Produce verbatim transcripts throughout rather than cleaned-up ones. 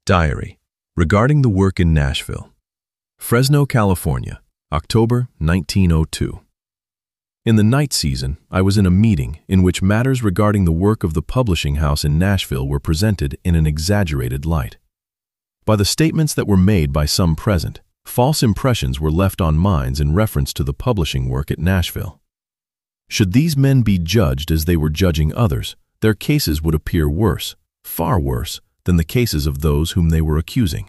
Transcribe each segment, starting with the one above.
Diary. Regarding the work in Nashville. Fresno, California, October nineteen oh two. In the night season, I was in a meeting in which matters regarding the work of the publishing house in Nashville were presented in an exaggerated light. By the statements that were made by some present, false impressions were left on minds in reference to the publishing work at Nashville. Should these men be judged as they were judging others, their cases would appear worse, far worse, than the cases of those whom they were accusing.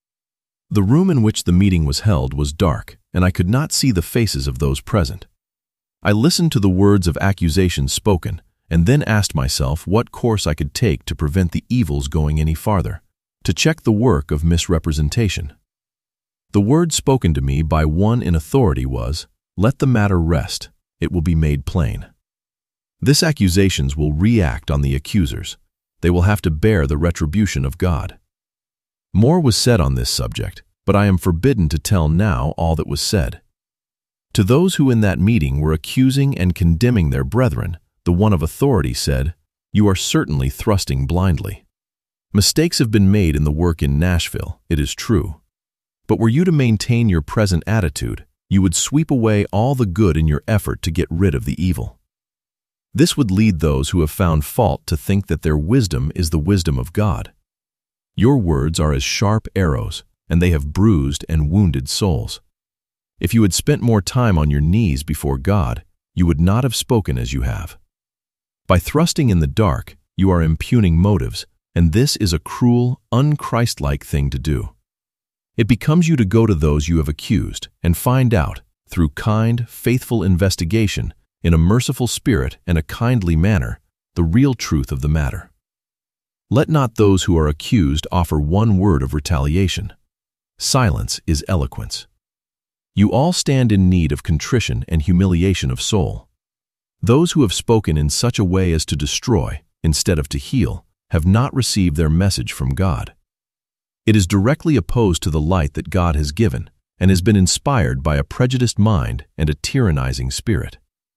The room in which the meeting was held was dark, and I could not see the faces of those present. I listened to the words of accusation spoken, and then asked myself what course I could take to prevent the evils going any farther, to check the work of misrepresentation. The word spoken to me by one in authority was, "Let the matter rest, it will be made plain." This accusations will react on the accusers. They will have to bear the retribution of God. More was said on this subject, but I am forbidden to tell now all that was said. To those who in that meeting were accusing and condemning their brethren, the one of authority said, "You are certainly thrusting blindly. Mistakes have been made in the work in Nashville, it is true. But were you to maintain your present attitude, you would sweep away all the good in your effort to get rid of the evil. This would lead those who have found fault to think that their wisdom is the wisdom of God. Your words are as sharp arrows, and they have bruised and wounded souls. If you had spent more time on your knees before God, you would not have spoken as you have. By thrusting in the dark, you are impugning motives, and this is a cruel, un-Christ-like thing to do. It becomes you to go to those you have accused and find out, through kind, faithful investigation, in a merciful spirit and a kindly manner, the real truth of the matter. Let not those who are accused offer one word of retaliation. Silence is eloquence. You all stand in need of contrition and humiliation of soul. Those who have spoken in such a way as to destroy, instead of to heal, have not received their message from God. It is directly opposed to the light that God has given, and has been inspired by a prejudiced mind and a tyrannizing spirit.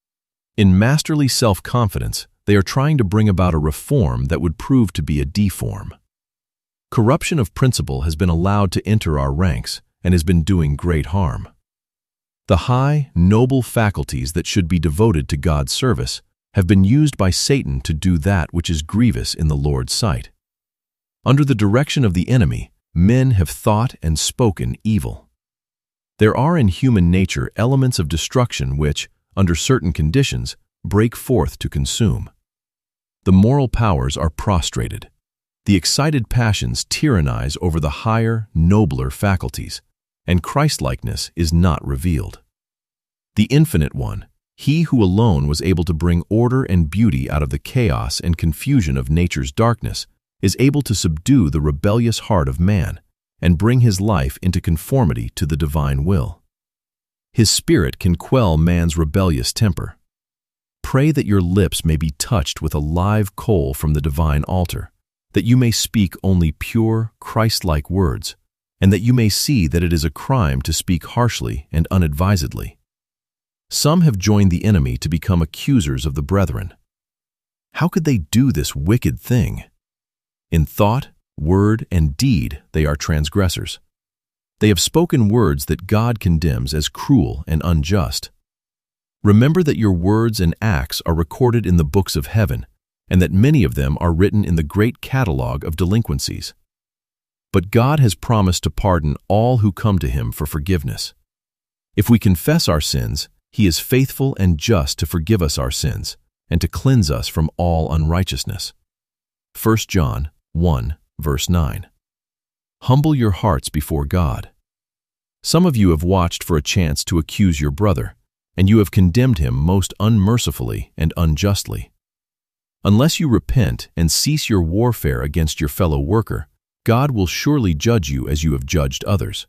In masterly self-confidence, they are trying to bring about a reform that would prove to be a deform. Corruption of principle has been allowed to enter our ranks and has been doing great harm. The high, noble faculties that should be devoted to God's service have been used by Satan to do that which is grievous in the Lord's sight. Under the direction of the enemy, men have thought and spoken evil. There are in human nature elements of destruction which, under certain conditions, break forth to consume. The moral powers are prostrated. The excited passions tyrannize over the higher, nobler faculties, and Christlikeness is not revealed. The Infinite One, He who alone was able to bring order and beauty out of the chaos and confusion of nature's darkness, is able to subdue the rebellious heart of man and bring his life into conformity to the divine will. His Spirit can quell man's rebellious temper. Pray that your lips may be touched with a live coal from the divine altar, that you may speak only pure, Christ-like words, and that you may see that it is a crime to speak harshly and unadvisedly. Some have joined the enemy to become accusers of the brethren. How could they do this wicked thing? In thought, word, and deed they are transgressors. They have spoken words that God condemns as cruel and unjust. Remember that your words and acts are recorded in the books of heaven, and that many of them are written in the great catalogue of delinquencies. But God has promised to pardon all who come to Him for forgiveness. If we confess our sins, He is faithful and just to forgive us our sins and to cleanse us from all unrighteousness. First John one, verse nine. Humble your hearts before God. Some of you have watched for a chance to accuse your brother, and you have condemned him most unmercifully and unjustly. Unless you repent and cease your warfare against your fellow worker, God will surely judge you as you have judged others.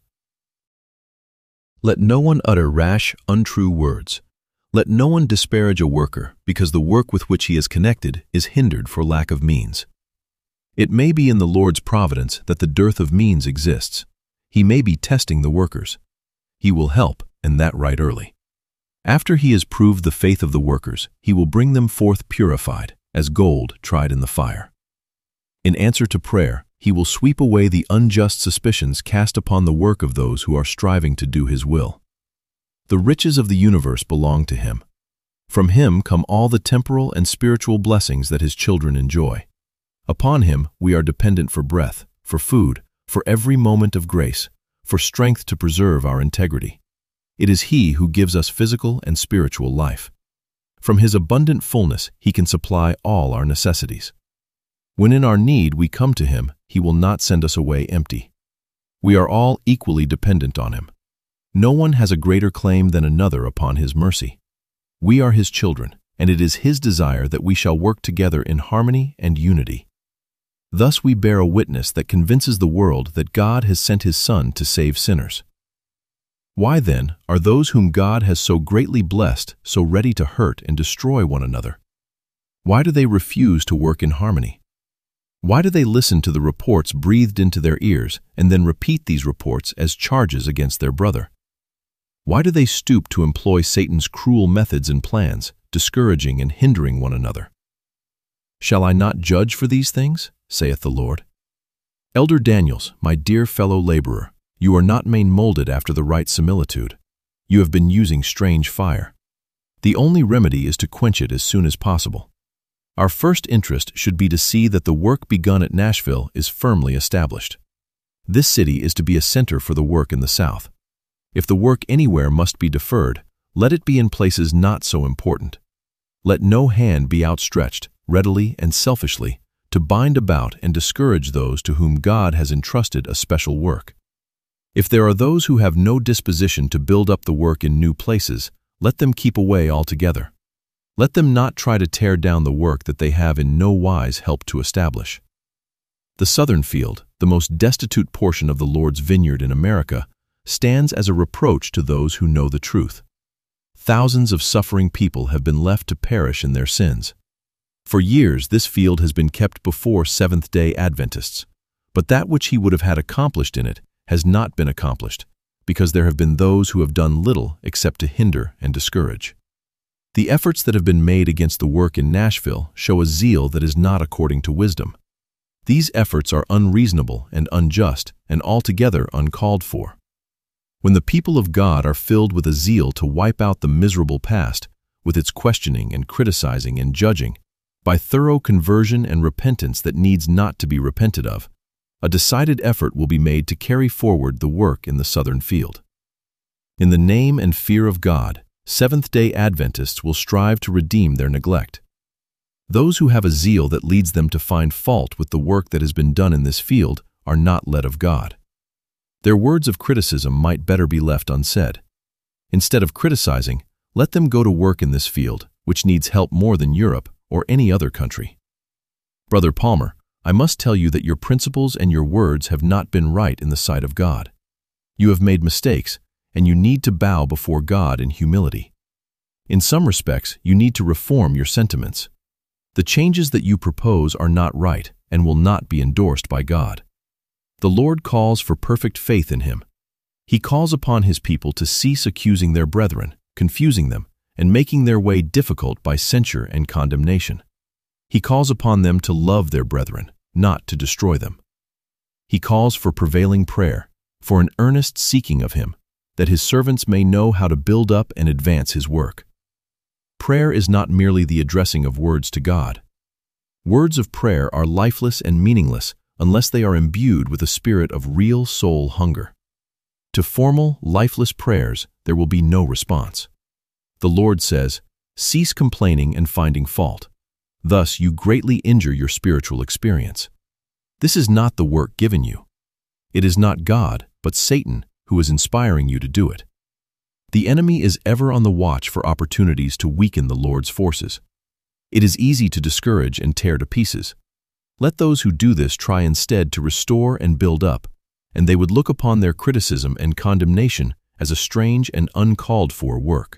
Let no one utter rash, untrue words. Let no one disparage a worker, because the work with which he is connected is hindered for lack of means. It may be in the Lord's providence that the dearth of means exists. He may be testing the workers. He will help, and that right early. After He has proved the faith of the workers, He will bring them forth purified, as gold tried in the fire. In answer to prayer, he will sweep away the unjust suspicions cast upon the work of those who are striving to do his will. The riches of the universe belong to him. From him come all the temporal and spiritual blessings that his children enjoy. Upon him we are dependent for breath, for food, for every moment of grace, for strength to preserve our integrity. It is he who gives us physical and spiritual life. From his abundant fullness he can supply all our necessities. When in our need we come to him, he will not send us away empty. We are all equally dependent on him. No one has a greater claim than another upon his mercy. We are his children, and it is his desire that we shall work together in harmony and unity. Thus we bear a witness that convinces the world that God has sent his Son to save sinners. Why then are those whom God has so greatly blessed so ready to hurt and destroy one another? Why do they refuse to work in harmony? Why do they listen to the reports breathed into their ears and then repeat these reports as charges against their brother? Why do they stoop to employ Satan's cruel methods and plans, discouraging and hindering one another? Shall I not judge for these things? Saith the Lord. Elder Daniels, my dear fellow laborer, you are not made molded after the right similitude. You have been using strange fire. The only remedy is to quench it as soon as possible. Our first interest should be to see that the work begun at Nashville is firmly established. This city is to be a center for the work in the South. If the work anywhere must be deferred, let it be in places not so important. Let no hand be outstretched, readily and selfishly, to bind about and discourage those to whom God has entrusted a special work. If there are those who have no disposition to build up the work in new places, let them keep away altogether. Let them not try to tear down the work that they have in no wise helped to establish. The southern field, the most destitute portion of the Lord's vineyard in America, stands as a reproach to those who know the truth. Thousands of suffering people have been left to perish in their sins. For years this field has been kept before Seventh-day Adventists, but that which he would have had accomplished in it has not been accomplished, because there have been those who have done little except to hinder and discourage. The efforts that have been made against the work in Nashville show a zeal that is not according to wisdom. These efforts are unreasonable and unjust and altogether uncalled for. When the people of God are filled with a zeal to wipe out the miserable past, with its questioning and criticizing and judging, by thorough conversion and repentance that needs not to be repented of, a decided effort will be made to carry forward the work in the southern field. In the name and fear of God, Seventh-day Adventists will strive to redeem their neglect. Those who have a zeal that leads them to find fault with the work that has been done in this field are not led of God. Their words of criticism might better be left unsaid. Instead of criticizing, let them go to work in this field, which needs help more than Europe or any other country. Brother Palmer, I must tell you that your principles and your words have not been right in the sight of God. You have made mistakes, and you need to bow before God in humility. In some respects, you need to reform your sentiments. The changes that you propose are not right and will not be endorsed by God. The Lord calls for perfect faith in him. He calls upon his people to cease accusing their brethren, confusing them, and making their way difficult by censure and condemnation. He calls upon them to love their brethren, not to destroy them. He calls for prevailing prayer, for an earnest seeking of him, that his servants may know how to build up and advance his work. Prayer is not merely the addressing of words to God. Words of prayer are lifeless and meaningless unless they are imbued with a spirit of real soul hunger. To formal, lifeless prayers, there will be no response. The Lord says, "Cease complaining and finding fault. Thus you greatly injure your spiritual experience." This is not the work given you. It is not God, but Satan, who is inspiring you to do it. The enemy is ever on the watch for opportunities to weaken the Lord's forces. It is easy to discourage and tear to pieces. Let those who do this try instead to restore and build up, and they would look upon their criticism and condemnation as a strange and uncalled for work.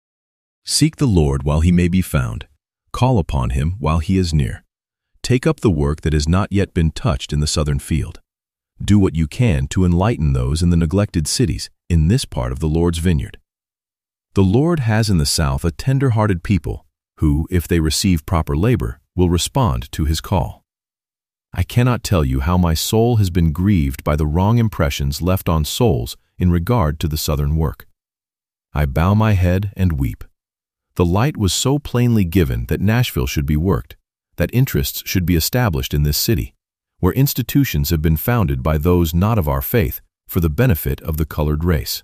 Seek the Lord while he may be found. Call upon him while he is near. Take up the work that has not yet been touched in the southern field. Do what you can to enlighten those in the neglected cities in this part of the Lord's vineyard. The Lord has in the South a tender-hearted people who, if they receive proper labor, will respond to his call. I cannot tell you how my soul has been grieved by the wrong impressions left on souls in regard to the Southern work. I bow my head and weep. The light was so plainly given that Nashville should be worked, that interests should be established in this city, where institutions have been founded by those not of our faith for the benefit of the colored race.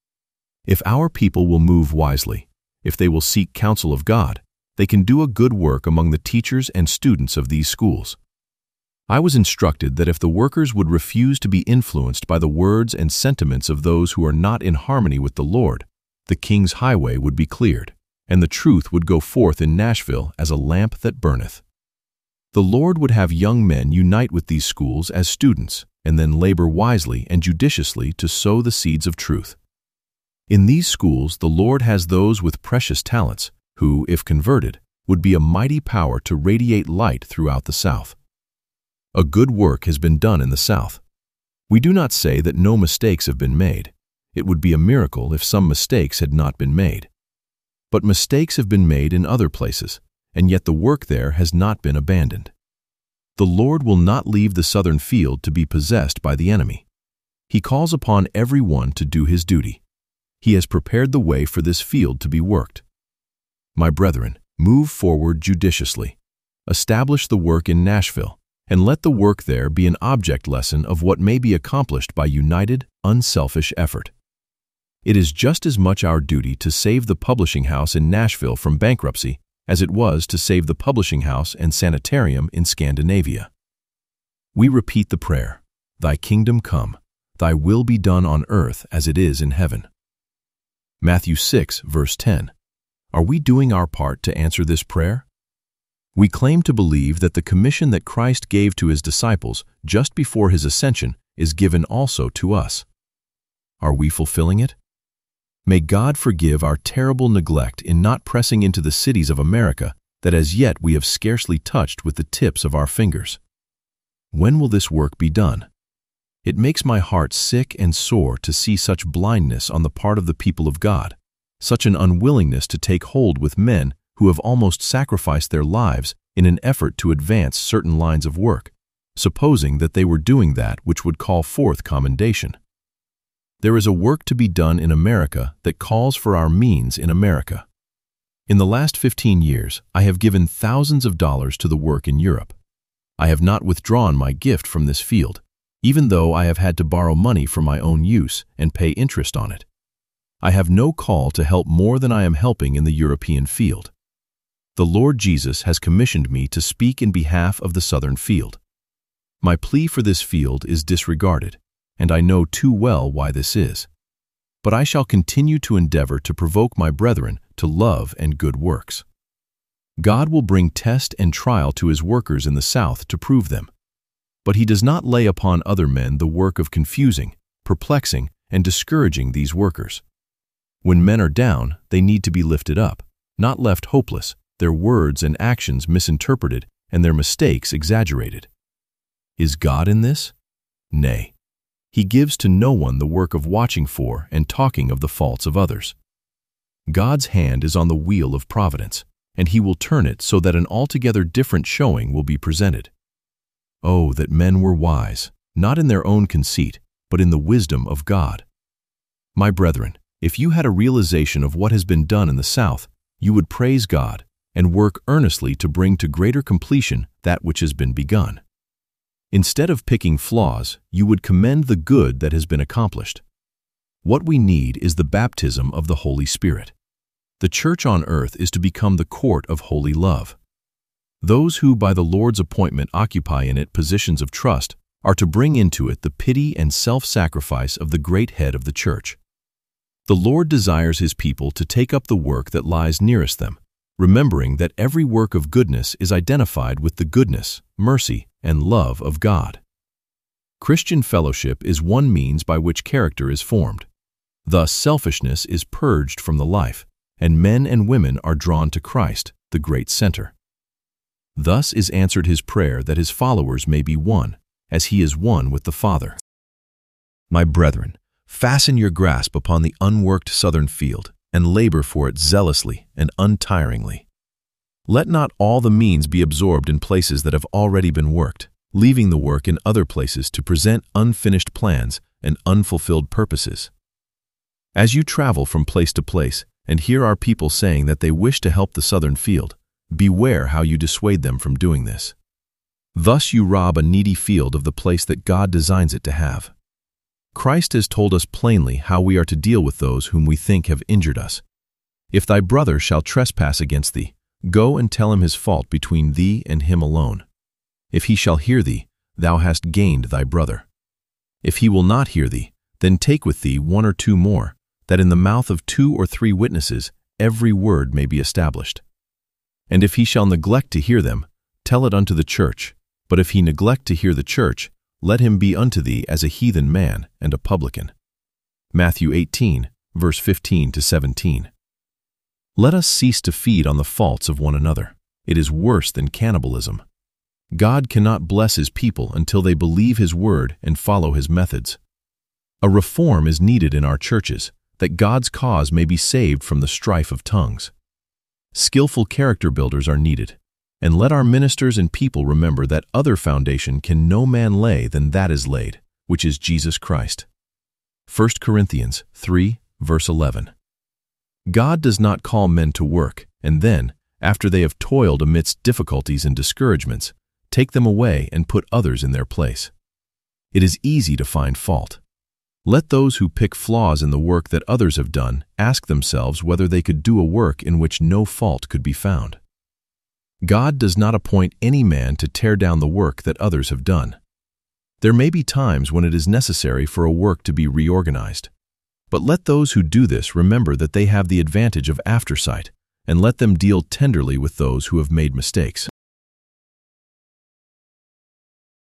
If our people will move wisely, if they will seek counsel of God, they can do a good work among the teachers and students of these schools. I was instructed that if the workers would refuse to be influenced by the words and sentiments of those who are not in harmony with the Lord, the King's highway would be cleared, and the truth would go forth in Nashville as a lamp that burneth. The Lord would have young men unite with these schools as students, and then labor wisely and judiciously to sow the seeds of truth. In these schools, the Lord has those with precious talents, who, if converted, would be a mighty power to radiate light throughout the South. A good work has been done in the South. We do not say that no mistakes have been made. It would be a miracle if some mistakes had not been made. But mistakes have been made in other places, and yet the work there has not been abandoned. The Lord will not leave the southern field to be possessed by the enemy. He calls upon every one to do his duty. He has prepared the way for this field to be worked. My brethren, move forward judiciously. Establish the work in Nashville, and let the work there be an object lesson of what may be accomplished by united, unselfish effort. It is just as much our duty to save the publishing house in Nashville from bankruptcy as it was to save the publishing house and sanitarium in Scandinavia. We repeat the prayer, Thy kingdom come, Thy will be done on earth as it is in heaven. Matthew six, verse ten. Are we doing our part to answer this prayer? We claim to believe that the commission that Christ gave to his disciples just before his ascension is given also to us. Are we fulfilling it? May God forgive our terrible neglect in not pressing into the cities of America that as yet we have scarcely touched with the tips of our fingers. When will this work be done? It makes my heart sick and sore to see such blindness on the part of the people of God, such an unwillingness to take hold with men who have almost sacrificed their lives in an effort to advance certain lines of work, supposing that they were doing that which would call forth commendation. There is a work to be done in America that calls for our means in America. In the last fifteen years, I have given thousands of dollars to the work in Europe. I have not withdrawn my gift from this field, even though I have had to borrow money for my own use and pay interest on it. I have no call to help more than I am helping in the European field. The Lord Jesus has commissioned me to speak in behalf of the southern field. My plea for this field is disregarded, and I know too well why this is. But I shall continue to endeavor to provoke my brethren to love and good works. God will bring test and trial to his workers in the South to prove them. But he does not lay upon other men the work of confusing, perplexing, and discouraging these workers. When men are down, they need to be lifted up, not left hopeless, their words and actions misinterpreted, and their mistakes exaggerated. Is God in this? Nay. He gives to no one the work of watching for and talking of the faults of others. God's hand is on the wheel of providence, and he will turn it so that an altogether different showing will be presented. Oh, that men were wise, not in their own conceit, but in the wisdom of God. My brethren, if you had a realization of what has been done in the South, you would praise God and work earnestly to bring to greater completion that which has been begun. Instead of picking flaws, you would commend the good that has been accomplished. What we need is the baptism of the Holy Spirit. The church on earth is to become the court of holy love. Those who by the Lord's appointment occupy in it positions of trust are to bring into it the pity and self-sacrifice of the great head of the church. The Lord desires his people to take up the work that lies nearest them, remembering that every work of goodness is identified with the goodness, mercy, and love of God. Christian fellowship is one means by which character is formed. Thus, selfishness is purged from the life, and men and women are drawn to Christ, the great center. Thus is answered his prayer that his followers may be one, as he is one with the Father. My brethren, fasten your grasp upon the unworked southern field, and labor for it zealously and untiringly. Let not all the means be absorbed in places that have already been worked, leaving the work in other places to present unfinished plans and unfulfilled purposes. As you travel from place to place and hear our people saying that they wish to help the southern field, beware how you dissuade them from doing this. Thus you rob a needy field of the place that God designs it to have. Christ has told us plainly how we are to deal with those whom we think have injured us. If thy brother shall trespass against thee, go and tell him his fault between thee and him alone. If he shall hear thee, thou hast gained thy brother. If he will not hear thee, then take with thee one or two more, that in the mouth of two or three witnesses every word may be established. And if he shall neglect to hear them, tell it unto the church. But if he neglect to hear the church, let him be unto thee as a heathen man and a publican. Matthew eighteen, verse fifteen to seventeen. Let us cease to feed on the faults of one another. It is worse than cannibalism. God cannot bless his people until they believe his word and follow his methods. A reform is needed in our churches, that God's cause may be saved from the strife of tongues. Skillful character builders are needed, and let our ministers and people remember that other foundation can no man lay than that is laid, which is Jesus Christ. First Corinthians three, verse eleven. God does not call men to work, and then, after they have toiled amidst difficulties and discouragements, take them away and put others in their place. It is easy to find fault. Let those who pick flaws in the work that others have done ask themselves whether they could do a work in which no fault could be found. God does not appoint any man to tear down the work that others have done. There may be times when it is necessary for a work to be reorganized. But let those who do this remember that they have the advantage of aftersight, and let them deal tenderly with those who have made mistakes.